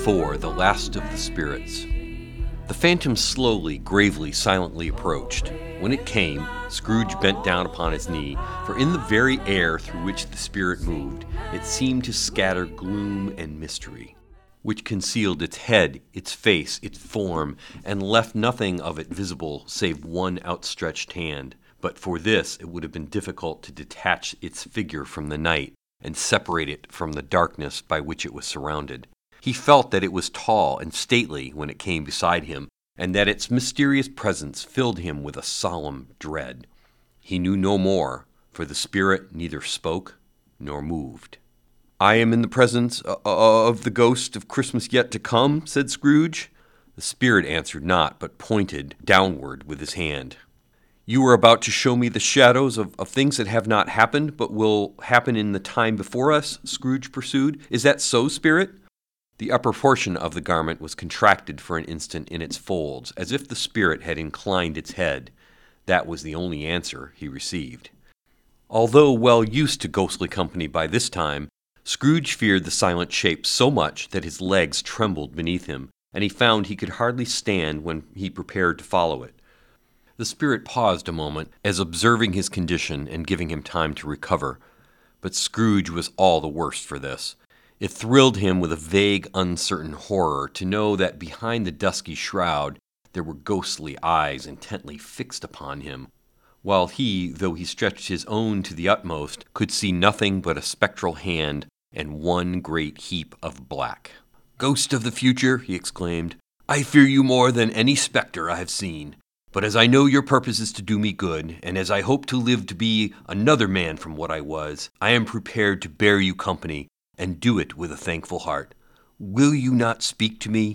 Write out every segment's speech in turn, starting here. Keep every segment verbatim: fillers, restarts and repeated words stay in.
four, The Last of the Spirits. The phantom slowly, gravely, silently approached. When it came, Scrooge bent down upon his knee, for in the very air through which the spirit moved, it seemed to scatter gloom and mystery, which concealed its head, its face, its form, and left nothing of it visible save one outstretched hand. But for this it would have been difficult to detach its figure from the night and separate it from the darkness by which it was surrounded. He felt that it was tall and stately when it came beside him, and that its mysterious presence filled him with a solemn dread. He knew no more, for the spirit neither spoke nor moved. "I am in the presence of the ghost of Christmas yet to come," said Scrooge. The spirit answered not, but pointed downward with his hand. "You are about to show me the shadows of, of things that have not happened, but will happen in the time before us," Scrooge pursued. "Is that so, spirit?" The upper portion of the garment was contracted for an instant in its folds, as if the spirit had inclined its head. That was the only answer he received. Although well used to ghostly company by this time, Scrooge feared the silent shape so much that his legs trembled beneath him, and he found he could hardly stand when he prepared to follow it. The spirit paused a moment, as observing his condition and giving him time to recover. But Scrooge was all the worse for this. It thrilled him with a vague, uncertain horror to know that behind the dusky shroud there were ghostly eyes intently fixed upon him, while he, though he stretched his own to the utmost, could see nothing but a spectral hand and one great heap of black. "Ghost of the future," he exclaimed, "I fear you more than any specter I have seen. But as I know your purpose is to do me good, and as I hope to live to be another man from what I was, I am prepared to bear you company, and do it with a thankful heart. Will you not speak to me?"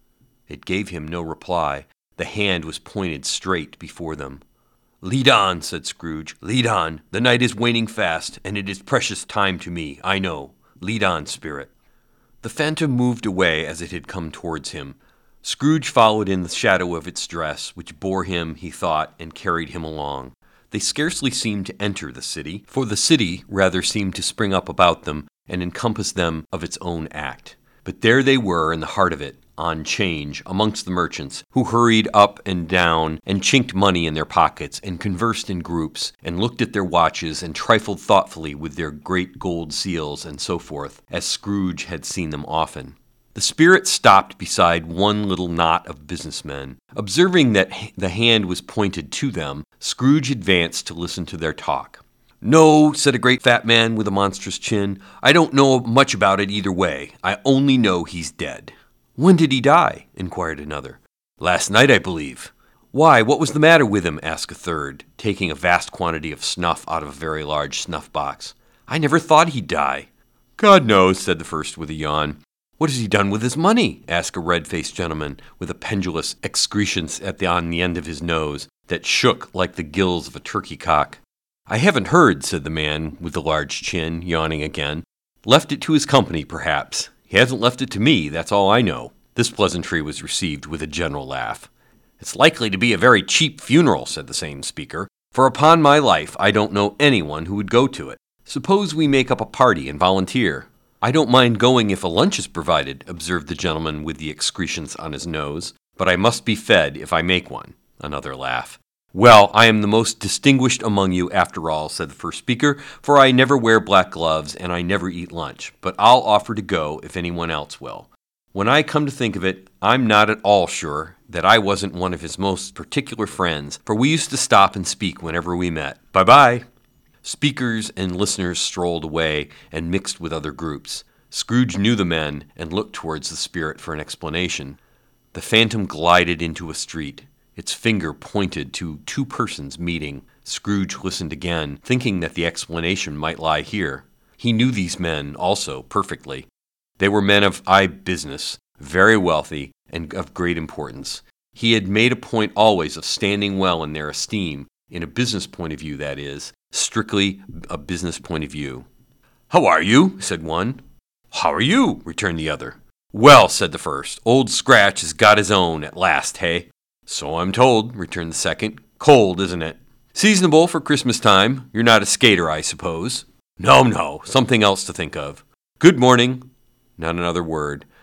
It gave him no reply. The hand was pointed straight before them. "Lead on," said Scrooge. "Lead on. The night is waning fast, and it is precious time to me, I know. Lead on, spirit." The phantom moved away as it had come towards him. Scrooge followed in the shadow of its dress, which bore him, he thought, and carried him along. They scarcely seemed to enter the city, for the city rather seemed to spring up about them and encompass them of its own act. But there they were in the heart of it, on 'change, amongst the merchants, who hurried up and down, and chinked money in their pockets, and conversed in groups, and looked at their watches, and trifled thoughtfully with their great gold seals, and so forth, as Scrooge had seen them often. The spirit stopped beside one little knot of businessmen. Observing that the hand was pointed to them, Scrooge advanced to listen to their talk. "No," said a great fat man with a monstrous chin, "I don't know much about it either way. I only know he's dead." "When did he die?" inquired another. "Last night, I believe." "Why, what was the matter with him?" asked a third, taking a vast quantity of snuff out of a very large snuff box. "I never thought he'd die." "God knows," said the first with a yawn. "What has he done with his money?" asked a red-faced gentleman with a pendulous excrescence at the, on the end of his nose that shook like the gills of a turkey-cock. "I haven't heard," said the man with the large chin, yawning again. "Left it to his company, perhaps. He hasn't left it to me, that's all I know." This pleasantry was received with a general laugh. "It's likely to be a very cheap funeral," said the same speaker, "for upon my life I don't know anyone who would go to it. Suppose we make up a party and volunteer." "I don't mind going if a lunch is provided," observed the gentleman with the excrescence on his nose, "but I must be fed if I make one." Another laugh. "Well, I am the most distinguished among you after all," said the first speaker, "for I never wear black gloves and I never eat lunch, but I'll offer to go if anyone else will. When I come to think of it, I'm not at all sure that I wasn't one of his most particular friends, for we used to stop and speak whenever we met. Bye-bye." Speakers and listeners strolled away and mixed with other groups. Scrooge knew the men and looked towards the spirit for an explanation. The phantom glided into a street. Its finger pointed to two persons meeting. Scrooge listened again, thinking that the explanation might lie here. He knew these men also perfectly. They were men of high business, very wealthy, and of great importance. He had made a point always of standing well in their esteem, in a business point of view, that is, strictly a business point of view. "How are you?" said one. "How are you?" returned the other. "Well," said the first, "Old Scratch has got his own at last, hey?" "So I'm told," returned the second. "Cold, isn't it?" "Seasonable for Christmas time. You're not a skater, I suppose?" "No, no, something else to think of." "Good morning." Not another word.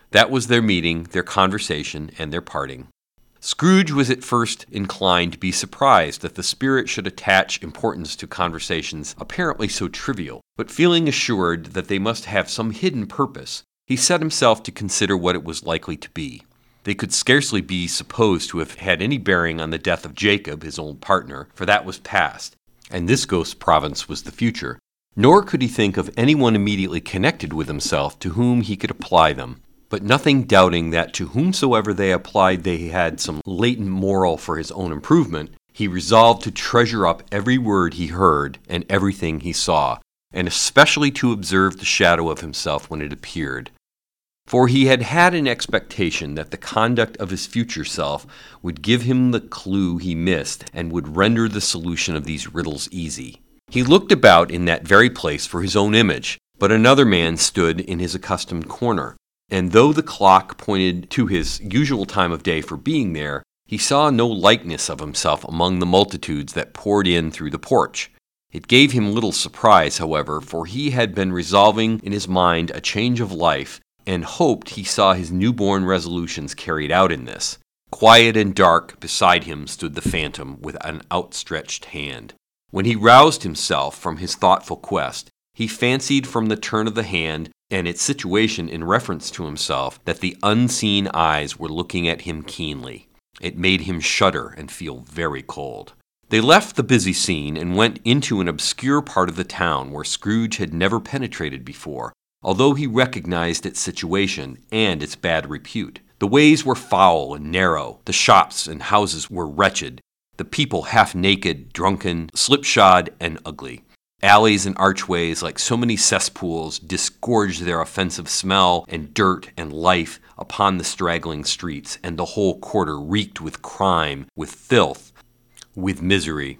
That was their meeting, their conversation, and their parting. Scrooge was at first inclined to be surprised that the spirit should attach importance to conversations apparently so trivial, but feeling assured that they must have some hidden purpose, he set himself to consider what it was likely to be. They could scarcely be supposed to have had any bearing on the death of Jacob, his old partner, for that was past, and this ghost's province was the future. Nor could he think of anyone immediately connected with himself to whom he could apply them. But nothing doubting that to whomsoever they applied they had some latent moral for his own improvement, he resolved to treasure up every word he heard and everything he saw, and especially to observe the shadow of himself when it appeared. For he had had an expectation that the conduct of his future self would give him the clue he missed and would render the solution of these riddles easy. He looked about in that very place for his own image, but another man stood in his accustomed corner. And though the clock pointed to his usual time of day for being there, he saw no likeness of himself among the multitudes that poured in through the porch. It gave him little surprise, however, for he had been resolving in his mind a change of life, and hoped he saw his newborn resolutions carried out in this. Quiet and dark beside him stood the phantom with an outstretched hand. When he roused himself from his thoughtful quest, he fancied from the turn of the hand and its situation in reference to himself that the unseen eyes were looking at him keenly. It made him shudder and feel very cold. They left the busy scene and went into an obscure part of the town where Scrooge had never penetrated before, although he recognized its situation and its bad repute. The ways were foul and narrow, the shops and houses were wretched, the people half-naked, drunken, slipshod, and ugly. Alleys and archways, like so many cesspools, disgorged their offensive smell and dirt and life upon the straggling streets, and the whole quarter reeked with crime, with filth, with misery.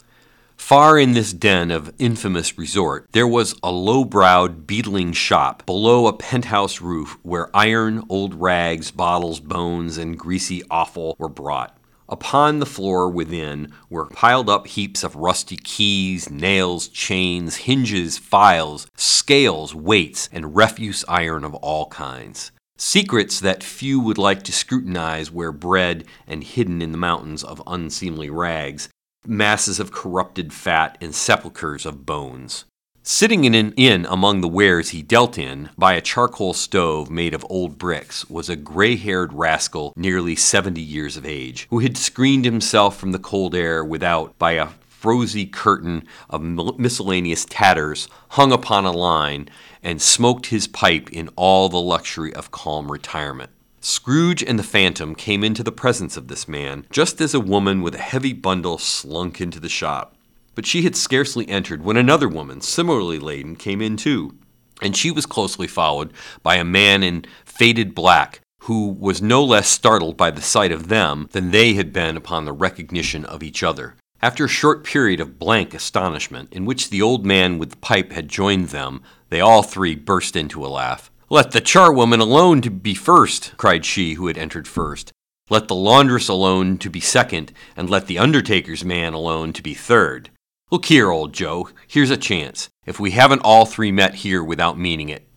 Far in this den of infamous resort, there was a low-browed, beetling shop below a penthouse roof where iron, old rags, bottles, bones, and greasy offal were brought. Upon the floor within were piled up heaps of rusty keys, nails, chains, hinges, files, scales, weights, and refuse iron of all kinds. Secrets that few would like to scrutinize were bred and hidden in the mountains of unseemly rags, masses of corrupted fat, and sepulchres of bones. Sitting in an inn among the wares he dealt in, by a charcoal stove made of old bricks, was a gray-haired rascal nearly seventy years of age, who had screened himself from the cold air without by a frosy curtain of miscellaneous tatters hung upon a line, and smoked his pipe in all the luxury of calm retirement. Scrooge and the Phantom came into the presence of this man, just as a woman with a heavy bundle slunk into the shop. But she had scarcely entered when another woman, similarly laden, came in too, and she was closely followed by a man in faded black, who was no less startled by the sight of them than they had been upon the recognition of each other. After a short period of blank astonishment, in which the old man with the pipe had joined them, they all three burst into a laugh. "Let the charwoman alone to be first," cried she who had entered first. "Let the laundress alone to be second, and let the undertaker's man alone to be third. Look here, old Joe, here's a chance. If we haven't all three met here without meaning it."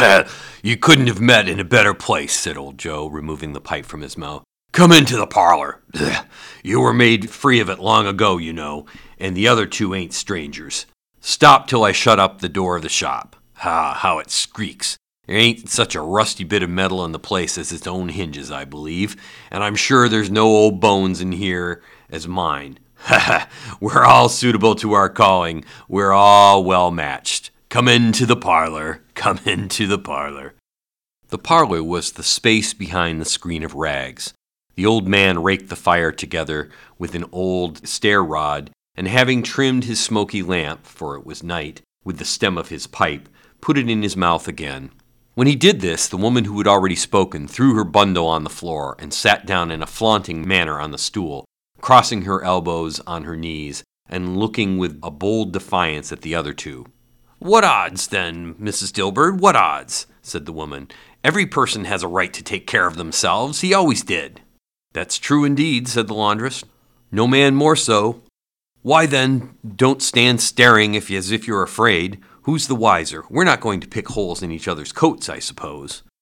"You couldn't have met in a better place," said old Joe, removing the pipe from his mouth. "Come into the parlor. You were made free of it long ago, you know, and the other two ain't strangers. Stop till I shut up the door of the shop. Ha, how it squeaks. There ain't such a rusty bit of metal in the place as its own hinges, I believe, and I'm sure there's no old bones in here as mine. Ha ha, we're all suitable to our calling. We're all well matched. Come into the parlor. Come into the parlor." The parlor was the space behind the screen of rags. The old man raked the fire together with an old stair rod, and having trimmed his smoky lamp, for it was night, with the stem of his pipe, put it in his mouth again. When he did this, the woman who had already spoken threw her bundle on the floor and sat down in a flaunting manner on the stool, crossing her elbows on her knees, and looking with a bold defiance at the other two. "What odds, then, Missus Dilbert, what odds?" said the woman. "Every person has a right to take care of themselves. He always did." "That's true indeed," said the laundress. "No man more so." "Why, then, don't stand staring if, as if you're afraid. Who's the wiser? We're not going to pick holes in each other's coats, I suppose."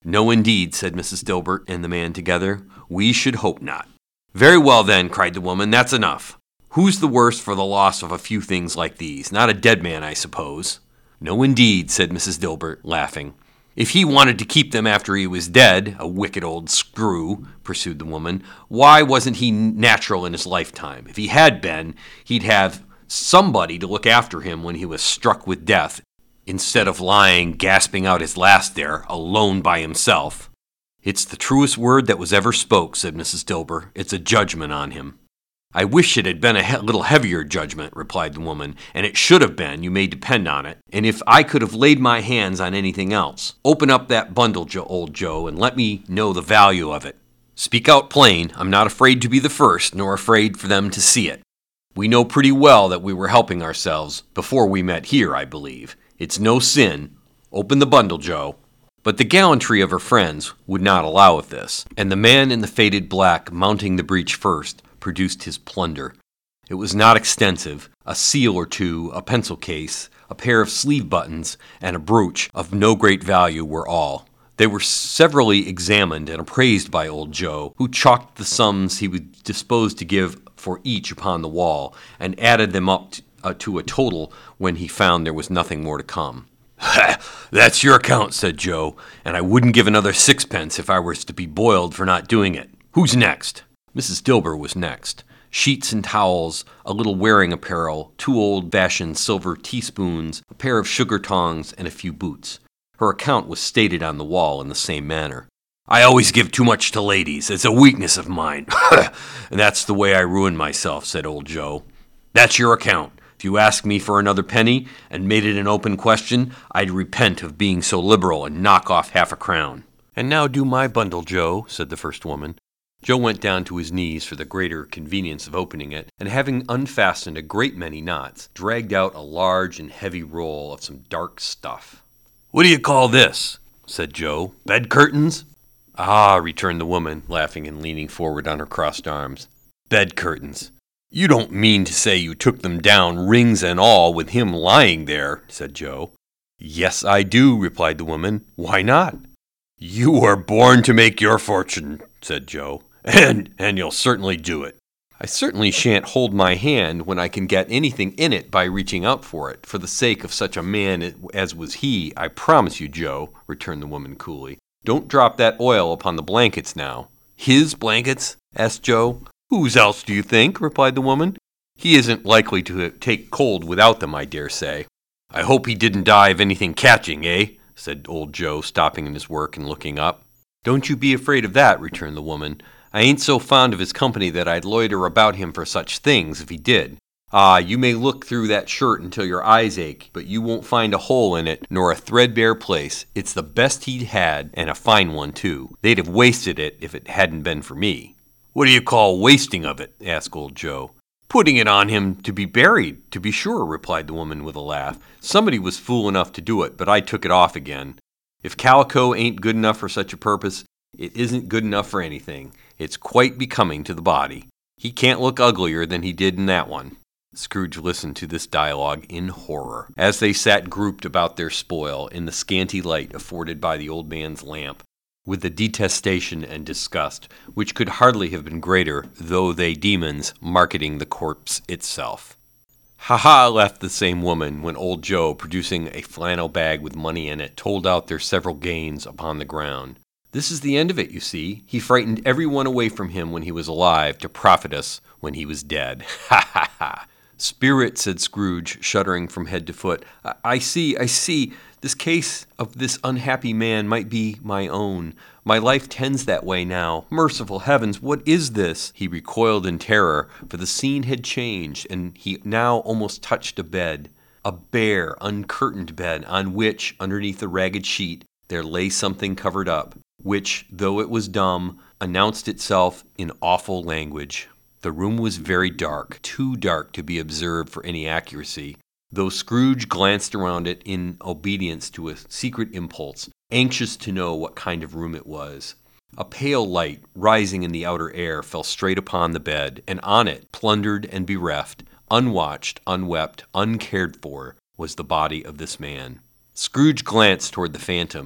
"No, indeed," said Missus Dilbert and the man together. "We should hope not." "Very well, then," cried the woman, "that's enough. Who's the worse for the loss of a few things like these? Not a dead man, I suppose." "No, indeed," said Missus Dilbert, laughing. "If he wanted to keep them after he was dead, a wicked old screw," pursued the woman, "why wasn't he natural in his lifetime? If he had been, he'd have somebody to look after him when he was struck with death, instead of lying gasping out his last there, alone by himself." "It's the truest word that was ever spoke," said Missus Dilber. "It's a judgment on him." "I wish it had been a he- little heavier judgment," replied the woman, "and it should have been, you may depend on it. And if I could have laid my hands on anything else, open up that bundle, jo- old Joe, and let me know the value of it. Speak out plain. I'm not afraid to be the first, nor afraid for them to see it. We know pretty well that we were helping ourselves before we met here, I believe. It's no sin. Open the bundle, Joe." But the gallantry of her friends would not allow of this, and the man in the faded black, mounting the breach first, produced his plunder. It was not extensive. A seal or two, a pencil case, a pair of sleeve buttons, and a brooch of no great value were all. They were severally examined and appraised by old Joe, who chalked the sums he was disposed to give for each upon the wall, and added them up to, uh, to a total when he found there was nothing more to come. "Ha! That's your account," said Joe, "and I wouldn't give another sixpence if I was to be boiled for not doing it. Who's next?" Missus Dilber was next. Sheets and towels, a little wearing apparel, two old-fashioned silver teaspoons, a pair of sugar tongs, and a few boots. Her account was stated on the wall in the same manner. "I always give too much to ladies. It's a weakness of mine. And that's the way I ruined myself," said old Joe. "That's your account. If you asked me for another penny and made it an open question, I'd repent of being so liberal and knock off half a crown." "And now do my bundle, Joe," said the first woman. Joe went down to his knees for the greater convenience of opening it, and having unfastened a great many knots, dragged out a large and heavy roll of some dark stuff. "What do you call this?" said Joe. "Bed curtains?" "Ah," returned the woman, laughing and leaning forward on her crossed arms. "Bed curtains. You don't mean to say you took them down, rings and all, with him lying there," said Joe. "Yes, I do," replied the woman. "Why not?" "You were born to make your fortune," said Joe. And and you'll certainly do it." "I certainly shan't hold my hand when I can get anything in it by reaching out for it, for the sake of such a man as was he, I promise you, Joe," returned the woman coolly. "Don't drop that oil upon the blankets now." "His blankets?" asked Joe. "Whose else do you think?" replied the woman. "He isn't likely to take cold without them, I dare say." "I hope he didn't die of anything catching, eh?" said old Joe, stopping in his work and looking up. "Don't you be afraid of that," returned the woman. "I ain't so fond of his company that I'd loiter about him for such things if he did. Ah, you may look through that shirt until your eyes ache, but you won't find a hole in it, nor a threadbare place. It's the best he'd had, and a fine one, too. They'd have wasted it if it hadn't been for me." "What do you call wasting of it?" asked old Joe. "Putting it on him to be buried, to be sure," replied the woman with a laugh. "Somebody was fool enough to do it, but I took it off again. If calico ain't good enough for such a purpose, it isn't good enough for anything. It's quite becoming to the body. He can't look uglier than he did in that one." Scrooge listened to this dialogue in horror, as they sat grouped about their spoil in the scanty light afforded by the old man's lamp, with the detestation and disgust, which could hardly have been greater, though they demons, marketing the corpse itself. "Ha ha!" laughed the same woman, when old Joe, producing a flannel bag with money in it, told out their several gains upon the ground. "This is the end of it, you see. He frightened every one away from him when he was alive, to profit us when he was dead. Ha ha ha!" "Spirit," said Scrooge, shuddering from head to foot. I-, I see, I see. This case of this unhappy man might be my own. My life tends that way now. Merciful heavens, what is this?" He recoiled in terror, for the scene had changed, and he now almost touched a bed. A bare, uncurtained bed, on which, underneath a ragged sheet, there lay something covered up, which, though it was dumb, announced itself in awful language. The room was very dark, too dark to be observed for any accuracy, though Scrooge glanced around it in obedience to a secret impulse, anxious to know what kind of room it was. A pale light, rising in the outer air, fell straight upon the bed, and on it, plundered and bereft, unwatched, unwept, uncared for, was the body of this man. Scrooge glanced toward the phantom,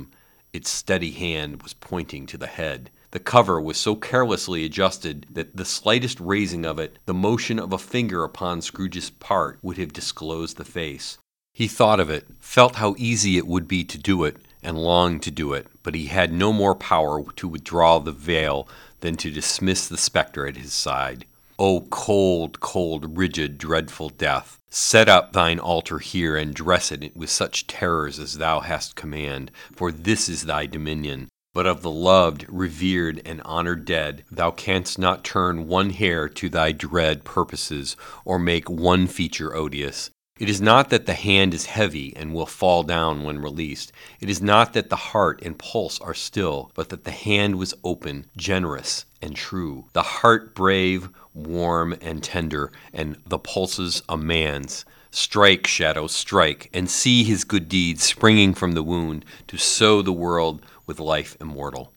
Its steady hand was pointing to the head. The cover was so carelessly adjusted that the slightest raising of it, the motion of a finger upon Scrooge's part, would have disclosed the face. He thought of it, felt how easy it would be to do it, and longed to do it, but he had no more power to withdraw the veil than to dismiss the spectre at his side. O cold, cold, rigid, dreadful death, set up thine altar here, and dress it with such terrors as thou hast command, for this is thy dominion. But of the loved, revered, and honored dead, thou canst not turn one hair to thy dread purposes, or make one feature odious. It is not that the hand is heavy and will fall down when released. It is not that the heart and pulse are still, but that the hand was open, generous, and true. The heart brave, warm, and tender, and the pulses a man's. Strike, shadow, strike, and see his good deeds springing from the wound to sow the world with life immortal.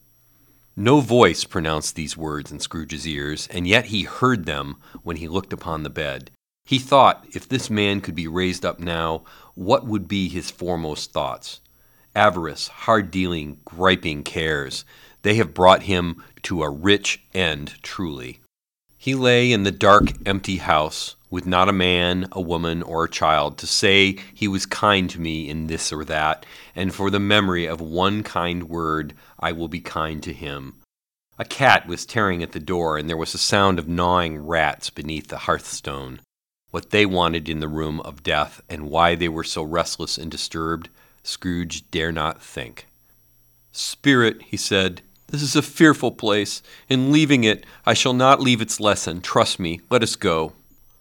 No voice pronounced these words in Scrooge's ears, and yet he heard them when he looked upon the bed. He thought, if this man could be raised up now, what would be his foremost thoughts? Avarice, hard-dealing, griping cares, they have brought him to a rich end truly. He lay in the dark, empty house, with not a man, a woman, or a child to say he was kind to me in this or that, and for the memory of one kind word I will be kind to him. A cat was tearing at the door, and there was a sound of gnawing rats beneath the hearthstone. What they wanted in the room of death, and why they were so restless and disturbed, Scrooge dare not think. "Spirit," he said, "this is a fearful place. In leaving it, I shall not leave its lesson. Trust me. Let us go."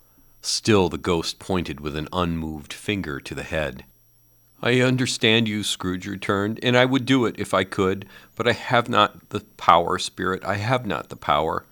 Still the ghost pointed with an unmoved finger to the head. "I understand you," Scrooge returned, "and I would do it if I could, but I have not the power, Spirit. I have not the power."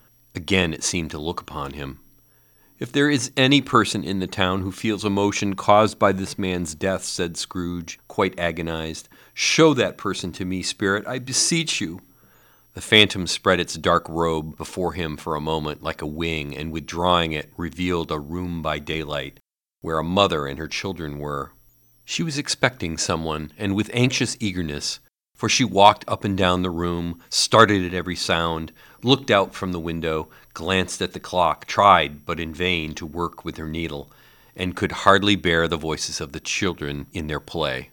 Again it seemed to look upon him. "If there is any person in the town who feels emotion caused by this man's death," said Scrooge, quite agonized, "show that person to me, Spirit, I beseech you." The phantom spread its dark robe before him for a moment like a wing, and withdrawing it, revealed a room by daylight, where a mother and her children were. She was expecting someone, and with anxious eagerness, for she walked up and down the room, started at every sound, looked out from the window, glanced at the clock, tried, but in vain, to work with her needle, and could hardly bear the voices of the children in their play.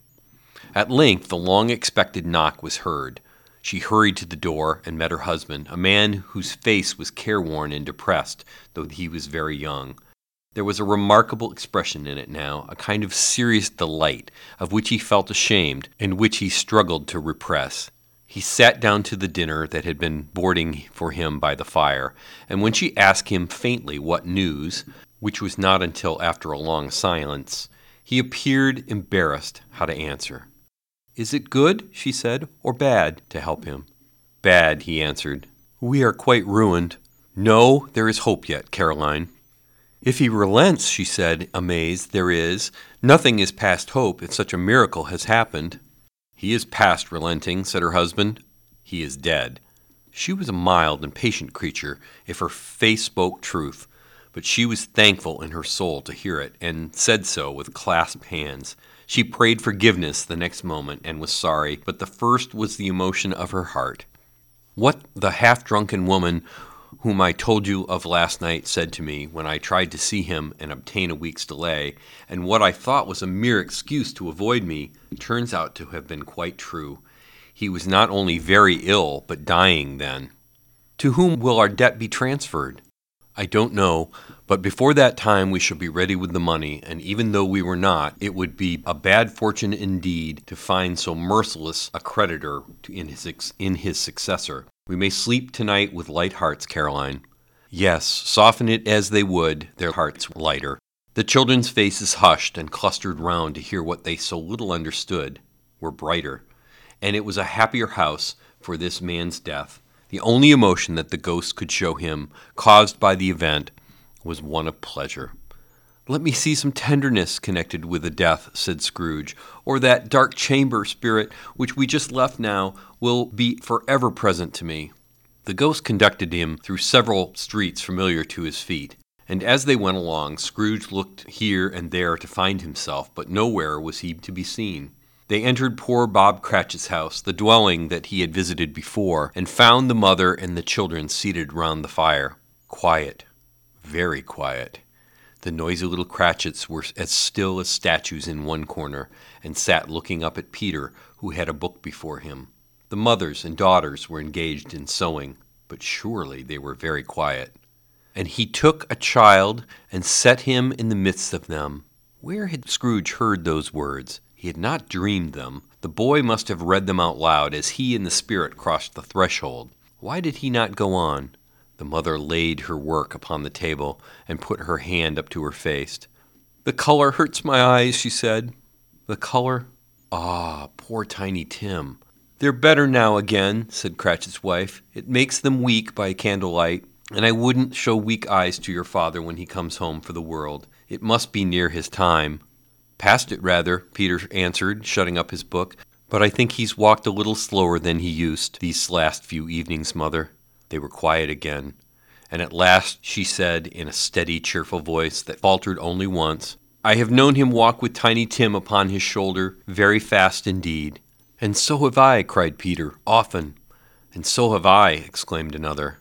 At length the long-expected knock was heard. She hurried to the door and met her husband, a man whose face was careworn and depressed, though he was very young. There was a remarkable expression in it now, a kind of serious delight, of which he felt ashamed, and which he struggled to repress. He sat down to the dinner that had been boarding for him by the fire, and when she asked him faintly what news, which was not until after a long silence, he appeared embarrassed how to answer. "Is it good," she said, "or bad?" to help him. "Bad," he answered. "We are quite ruined." "No, there is hope yet, Caroline." "If he relents," she said, amazed, "there is. Nothing is past hope if such a miracle has happened." "He is past relenting," said her husband. "He is dead." She was a mild and patient creature, if her face spoke truth, but she was thankful in her soul to hear it, and said so with clasped hands. She prayed forgiveness the next moment, and was sorry, but the first was the emotion of her heart. What the half-drunken woman whom I told you of last night said to me when I tried to see him and obtain a week's delay, and what I thought was a mere excuse to avoid me, turns out to have been quite true. He was not only very ill, but dying then. To whom will our debt be transferred? I don't know, but before that time we shall be ready with the money, and even though we were not, it would be a bad fortune indeed to find so merciless a creditor in his, in his successor. We may sleep tonight with light hearts, Caroline. Yes, soften it as they would, their hearts were lighter. The children's faces hushed and clustered round to hear what they so little understood, were brighter, and it was a happier house for this man's death. The only emotion that the ghost could show him, caused by the event, was one of pleasure. "Let me see some tenderness connected with the death," said Scrooge, "or that dark chamber, Spirit, which we just left now, will be forever present to me." The ghost conducted him through several streets familiar to his feet, and as they went along, Scrooge looked here and there to find himself, but nowhere was he to be seen. They entered poor Bob Cratchit's house, the dwelling that he had visited before, and found the mother and the children seated round the fire. Quiet, very quiet. The noisy little Cratchits were as still as statues in one corner, and sat looking up at Peter, who had a book before him. The mothers and daughters were engaged in sewing, but surely they were very quiet. And he took a child and set him in the midst of them. Where had Scrooge heard those words? He had not dreamed them. The boy must have read them out loud as he and the spirit crossed the threshold. Why did he not go on? The mother laid her work upon the table and put her hand up to her face. "The color hurts my eyes," she said. "The color? Ah, poor Tiny Tim." "They're better now again," said Cratchit's wife. "It makes them weak by candlelight, and I wouldn't show weak eyes to your father when he comes home for the world. It must be near his time." "Past it, rather," Peter answered, shutting up his book. "But I think he's walked a little slower than he used these last few evenings, Mother." They were quiet again, and at last she said in a steady, cheerful voice that faltered only once, "I have known him walk with Tiny Tim upon his shoulder very fast indeed." "And so have I," cried Peter, "often." "And so have I," exclaimed another.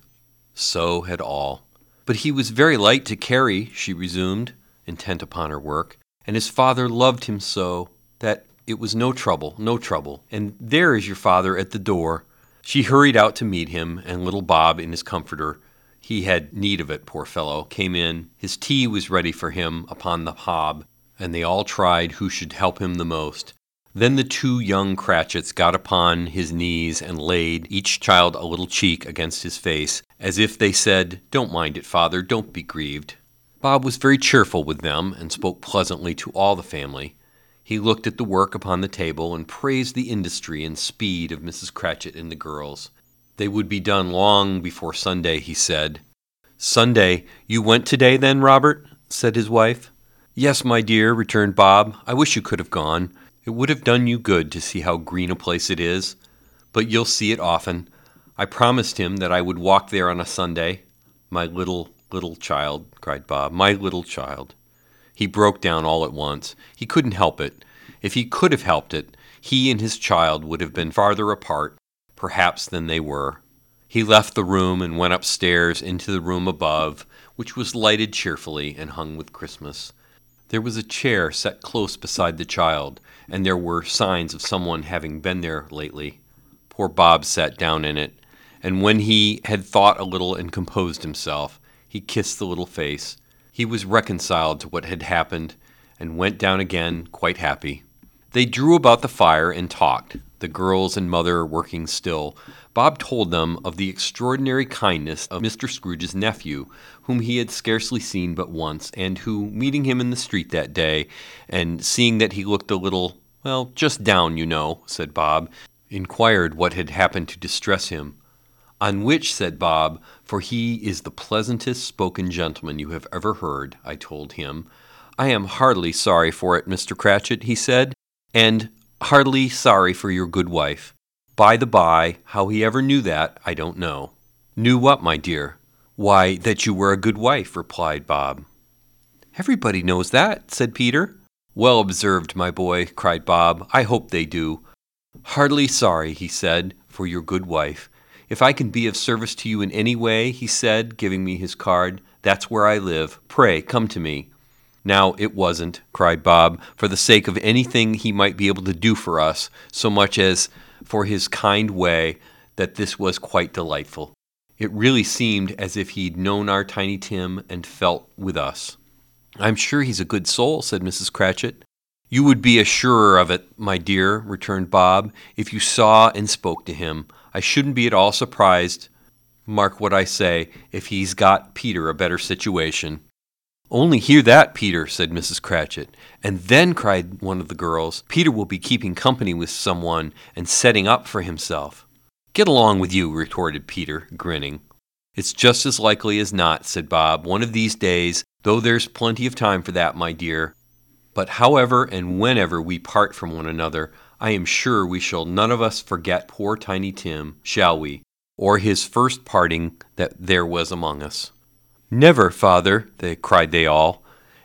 So had all. "But he was very light to carry," she resumed, intent upon her work, "and his father loved him so that it was no trouble, no trouble. And there is your father at the door." She hurried out to meet him, and little Bob in his comforter, he had need of it, poor fellow, came in. His tea was ready for him upon the hob, and they all tried who should help him the most. Then the two young Cratchits got upon his knees and laid each child a little cheek against his face, as if they said, "Don't mind it, father, don't be grieved." Bob was very cheerful with them, and spoke pleasantly to all the family. He looked at the work upon the table and praised the industry and speed of Missus Cratchit and the girls. They would be done long before Sunday, he said. "Sunday, you went today then, Robert?" said his wife. "Yes, my dear," returned Bob. "I wish you could have gone. It would have done you good to see how green a place it is. But you'll see it often. I promised him that I would walk there on a Sunday." "My little, little child," cried Bob, "my little child." He broke down all at once. He couldn't help it. If he could have helped it, he and his child would have been farther apart, perhaps, than they were. He left the room and went upstairs into the room above, which was lighted cheerfully and hung with Christmas. There was a chair set close beside the child, and there were signs of someone having been there lately. Poor Bob sat down in it, and when he had thought a little and composed himself, he kissed the little face. He was reconciled to what had happened, and went down again quite happy. They drew about the fire and talked, the girls and mother working still. Bob told them of the extraordinary kindness of Mister Scrooge's nephew, whom he had scarcely seen but once, and who, meeting him in the street that day, and seeing that he looked a little, well, just down, you know, said Bob, inquired what had happened to distress him. "On which," said Bob, "for he is the pleasantest spoken gentleman you have ever heard," I told him, "I am heartily sorry for it, Mister Cratchit," he said, "and heartily sorry for your good wife. By the by, how he ever knew that, I don't know." "Knew what, my dear?" "Why, that you were a good wife," replied Bob. "Everybody knows that," said Peter. "Well observed, my boy," cried Bob. "I hope they do. Heartily sorry," he said, "for your good wife. If I can be of service to you in any way," he said, giving me his card, "that's where I live. Pray, come to me." "Now, it wasn't," cried Bob, "for the sake of anything he might be able to do for us, so much as for his kind way, that this was quite delightful. It really seemed as if he'd known our Tiny Tim and felt with us." "I'm sure he's a good soul," said Missus Cratchit. "You would be as surer of it, my dear," returned Bob, "if you saw and spoke to him. I shouldn't be at all surprised, mark what I say, if he's got Peter a better situation." "Only hear that, Peter," said Missus Cratchit. "And then," cried one of the girls, "Peter will be keeping company with someone and setting up for himself." "Get along with you," retorted Peter, grinning. "It's just as likely as not," said Bob, "one of these days, though there's plenty of time for that, my dear. But however and whenever we part from one another, I am sure we shall none of us forget poor Tiny Tim, shall we, or his first parting that there was among us." "Never, father," they cried they all,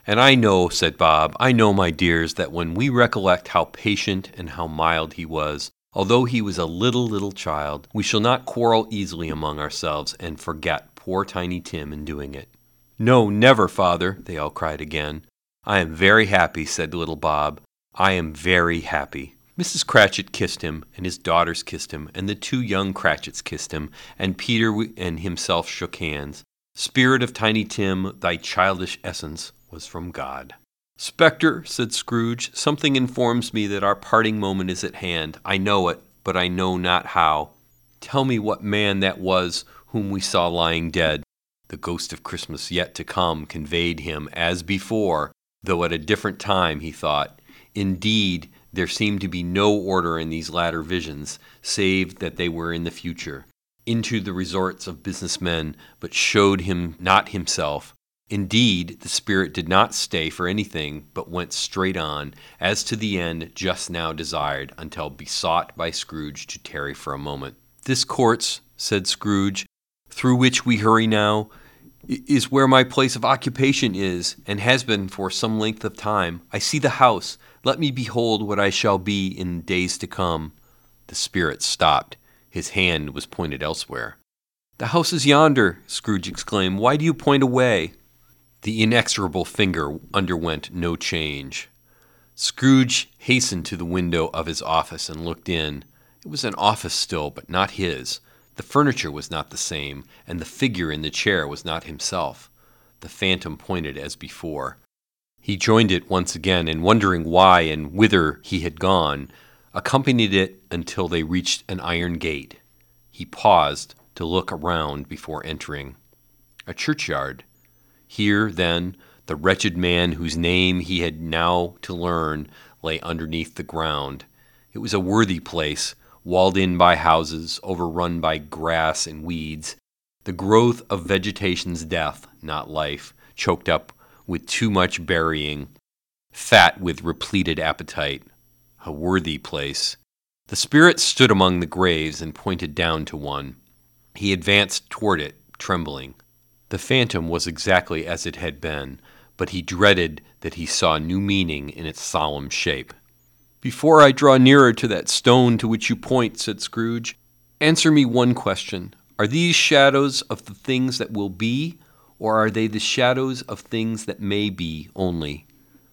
And I know, said Bob, I know, my dears, that when we recollect how patient and how mild he was, although he was a little, little child, we shall not quarrel easily among ourselves and forget poor Tiny Tim in doing it. No, never, father, they all cried again. I am very happy, said little Bob. I am very happy. Missus Cratchit kissed him, and his daughters kissed him, and the two young Cratchits kissed him, and Peter and himself shook hands. Spirit of Tiny Tim, thy childish essence was from God. Spectre, said Scrooge, something informs me that our parting moment is at hand. I know it, but I know not how. Tell me what man that was whom we saw lying dead. The ghost of Christmas yet to come conveyed him, as before, though at a different time, he thought. Indeed, there seemed to be no order in these latter visions, save that they were in the future, into the resorts of business men, but showed him not himself. Indeed, the spirit did not stay for anything, but went straight on, as to the end just now desired, until besought by Scrooge to tarry for a moment. This course, said Scrooge, through which we hurry now, is where my place of occupation is, and has been for some length of time. I see the house. Let me behold what I shall be in days to come. The spirit stopped. His hand was pointed elsewhere. The house is yonder, Scrooge exclaimed. Why do you point away? The inexorable finger underwent no change. Scrooge hastened to the window of his office and looked in. It was an office still, but not his. The furniture was not the same, and the figure in the chair was not himself. The phantom pointed as before. He joined it once again, and wondering why and whither he had gone, accompanied it until they reached an iron gate. He paused to look around before entering. A churchyard. Here, then, the wretched man whose name he had now to learn lay underneath the ground. It was a worthy place, walled in by houses, overrun by grass and weeds, the growth of vegetation's death, not life, choked up with too much burying, fat with repleted appetite. A worthy place. The spirit stood among the graves and pointed down to one. He advanced toward it, trembling. The phantom was exactly as it had been, but he dreaded that he saw new meaning in its solemn shape. Before I draw nearer to that stone to which you point, said Scrooge, answer me one question. Are these shadows of the things that will be, or are they the shadows of things that may be only?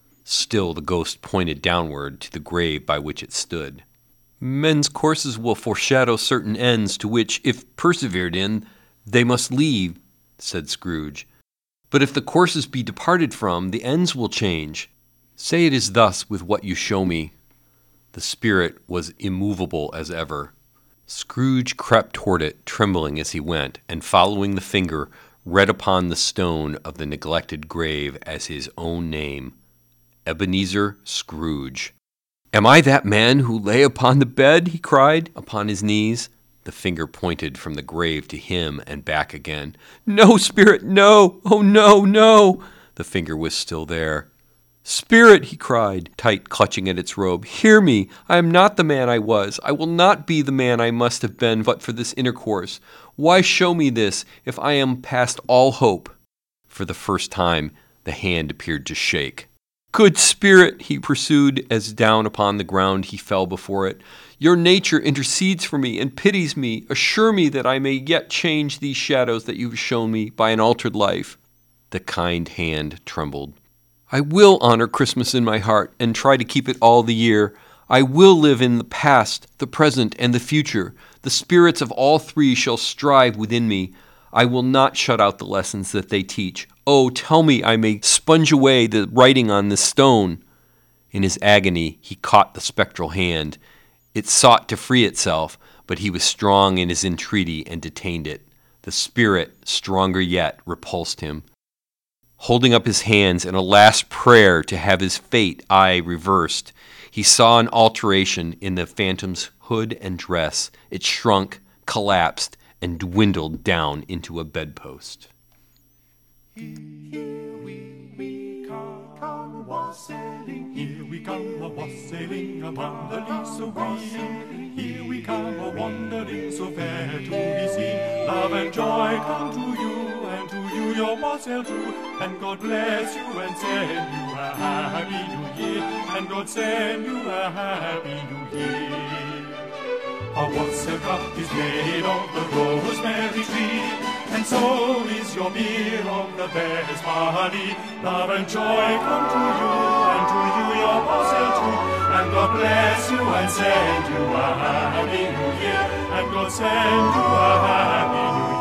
Still the ghost pointed downward to the grave by which it stood. Men's courses will foreshadow certain ends to which, if persevered in, they must lead, said Scrooge. But if the courses be departed from, the ends will change. Say it is thus with what you show me. The spirit was immovable as ever. Scrooge crept toward it, trembling as he went, and following the finger, read upon the stone of the neglected grave as his own name, Ebenezer Scrooge. Am I that man who lay upon the bed? He cried, upon his knees. The finger pointed from the grave to him and back again. No, spirit, no! Oh, no, no! The finger was still there. Spirit, he cried, tight clutching at its robe, hear me. I am not the man I was. I will not be the man I must have been but for this intercourse. Why show me this if I am past all hope? For the first time, the hand appeared to shake. Good spirit, he pursued, as down upon the ground he fell before it. Your nature intercedes for me and pities me. Assure me that I may yet change these shadows that you have shown me by an altered life. The kind hand trembled. I will honor Christmas in my heart and try to keep it all the year. I will live in the past, the present, and the future. The spirits of all three shall strive within me. I will not shut out the lessons that they teach. Oh, tell me I may sponge away the writing on this stone. In his agony, he caught the spectral hand. It sought to free itself, but he was strong in his entreaty and detained it. The spirit, stronger yet, repulsed him. Holding up his hands in a last prayer to have his fate, aye, reversed, he saw an alteration in the phantom's hood and dress. It shrunk, collapsed, and dwindled down into a bedpost. Here we, we come, come a wassailing. Here we come a wassailing upon the lea so green. Here we come a wandering so fair to be seen. Love and joy come to you and to you you your wassail too, and God bless you and send you a happy new year, and God send you a happy new year. A wassail cup is made of the rosemary tree, and so is your beer of the best barley. Love and joy come to you, and to you your wassail too, and God bless you and send you a happy new year, and God send you a happy new year.